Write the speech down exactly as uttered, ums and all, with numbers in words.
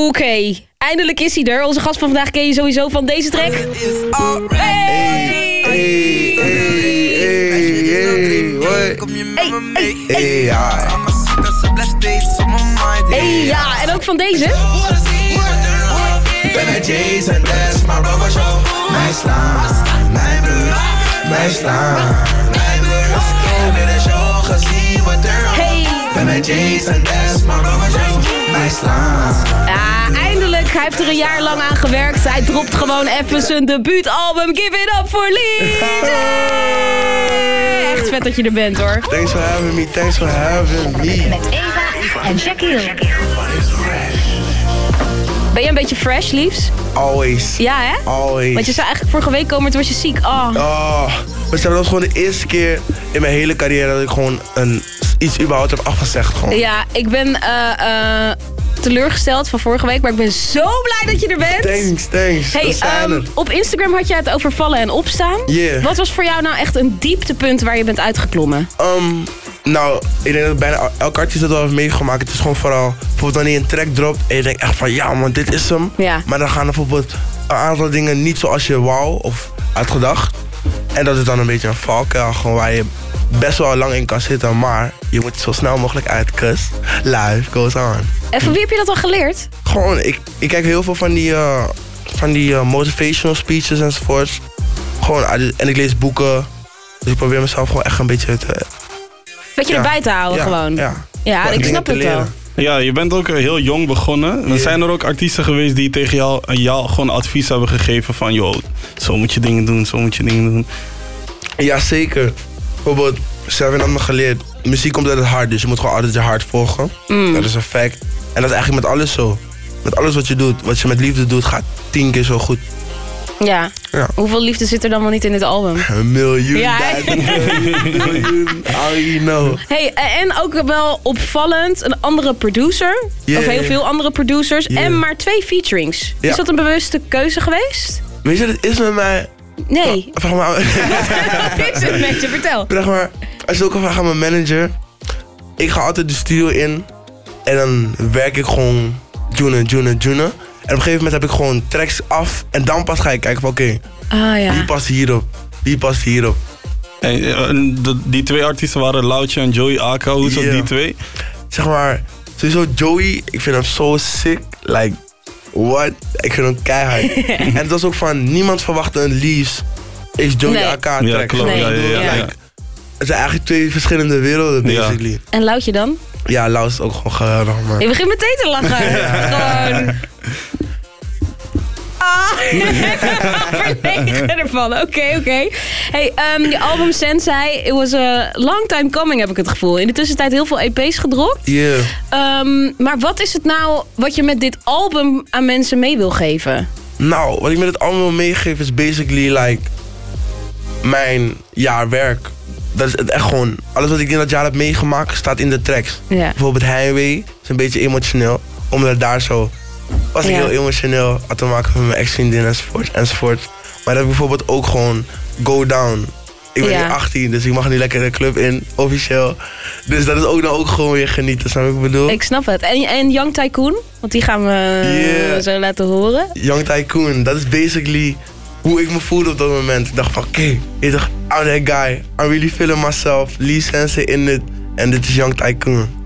Oké, okay. Eindelijk is hij er. Onze gast van vandaag ken je sowieso van deze track. Hey! Hey, hey, hey, hey, hey, ja. Hey, ja, en ook van deze. Ben met Jason, that's my rubber show. Mijn slaan, mijn broer, mijn slaan, mijn broer. Ik heb de show gezien wat er Hey. Ben met Jason, that's my rubber show. Mijn slaan. Ja, eindelijk. Hij heeft er een jaar lang aan gewerkt. Hij dropt gewoon even zijn debuutalbum. Give it up for Liesje! Echt vet dat je er bent, hoor. Thanks for having me, thanks for having me. Met Eva en Shaquille. Ben je een beetje fresh, liefs? Always. Ja, hè? Always. Want je zou eigenlijk vorige week komen, toen was je ziek. Oh. Oh, maar dat was gewoon de eerste keer in mijn hele carrière dat ik gewoon een, iets überhaupt heb afgezegd. Gewoon. Ja, ik ben uh, uh, teleurgesteld van vorige week, maar ik ben zo blij dat je er bent. Thanks, thanks. Hey, dat zijn um, het. op Instagram had je het over vallen en opstaan. Yeah. Wat was voor jou nou echt een dieptepunt waar je bent uitgeklommen? Um, nou, ik denk dat bijna elke artiest dat wel heeft meegemaakt. Het is gewoon vooral, bijvoorbeeld wanneer je een track dropt en je denkt echt van ja man, dit is hem. Ja. Maar dan gaan er bijvoorbeeld een aantal dingen niet zoals je wou of had gedacht. En dat is dan een beetje een valkuil, gewoon waar je best wel lang in kan zitten, maar je moet zo snel mogelijk uit, cause life goes on. En van wie heb je dat al geleerd? Gewoon, ik, ik kijk heel veel van die, uh, van die uh, motivational speeches enzovoorts. Gewoon, en ik lees boeken. Dus ik probeer mezelf gewoon echt een beetje te... Beetje ja. erbij te houden ja, gewoon. Ja, Ja, Gewoon ik dingen snap te het wel. leren. Ja, je bent ook heel jong begonnen. Dan zijn er ook artiesten geweest die tegen jou, jou gewoon advies hebben gegeven van... joh, zo moet je dingen doen, zo moet je dingen doen. Ja, zeker. Bijvoorbeeld, Seven had me geleerd, muziek komt uit het hart, dus je moet gewoon altijd je hart volgen. Mm. Dat is een fact. En dat is eigenlijk met alles zo. Met alles wat je doet, wat je met liefde doet, gaat tien keer zo goed. Ja. Ja. Hoeveel liefde zit er dan wel niet in dit album? Een miljoen, Ja. duizend miljoen, miljoen, I know. Hey, en ook wel opvallend, een andere producer. Yeah, of heel yeah. veel andere producers. Yeah. En maar twee featurings. Ja. Is dat een bewuste keuze geweest? Weet je, het is met mij... Nee. Vraag maar, Wat is het met je? Vertel. vraag maar, als je ook al vraagt aan mijn manager... Ik ga altijd de studio in en dan werk ik gewoon joenen, joenen, joenen. En op een gegeven moment heb ik gewoon tracks af en dan pas ga ik kijken van oké, Ah wie ja. past hierop, wie past hierop. En, en de- die twee artiesten waren Loutje en Joey Aka. Hoe is dat, Ja. die twee? Zeg maar, sowieso Joey, ik vind hem zo sick, like, what? Ik vind hem keihard. En het was ook van, niemand verwachtte een Leaves is Joey Nee. A K track. Ja, klopt. Nee. Ja, ja, ja, Ja. ja. Like, het zijn eigenlijk twee verschillende werelden, Ja. basically. En Loutje dan? Ja, Lau is ook gewoon geweldig, man. Je begint meteen te lachen. Gewoon. Ah, verlegen ervan. Oké, oké. Okay. Hey, um, je album Sensei, it was a long time coming, heb ik het gevoel. In de tussentijd heel veel E P's gedropt. Yeah. Um, maar wat is het nou wat je met dit album aan mensen mee wil geven? Nou, wat ik met het album wil meegeven is basically like mijn jaar werk. Dat is het echt gewoon, alles wat ik in dat jaar heb meegemaakt staat in de tracks. Ja. Bijvoorbeeld Heimwee is een beetje emotioneel, omdat daar zo was ik Ja. heel emotioneel, had te maken met mijn ex-vriendin enzovoort, enzovoort. Maar dat heb ik bijvoorbeeld ook gewoon Go Down. Ik ben Ja. nu achttien, dus ik mag nu lekker de club in, officieel. Dus dat is ook dan ook gewoon weer genieten, snap je wat ik bedoel? Ik snap het. En, en Young Tycoon? Want die gaan we Yeah. zo laten horen. Young Tycoon, dat is basically hoe ik me voelde op dat moment. Ik dacht van, oké, okay, I'm that guy. I'm really feeling myself. Lee Sensei in it. En dit is Young Tycoon.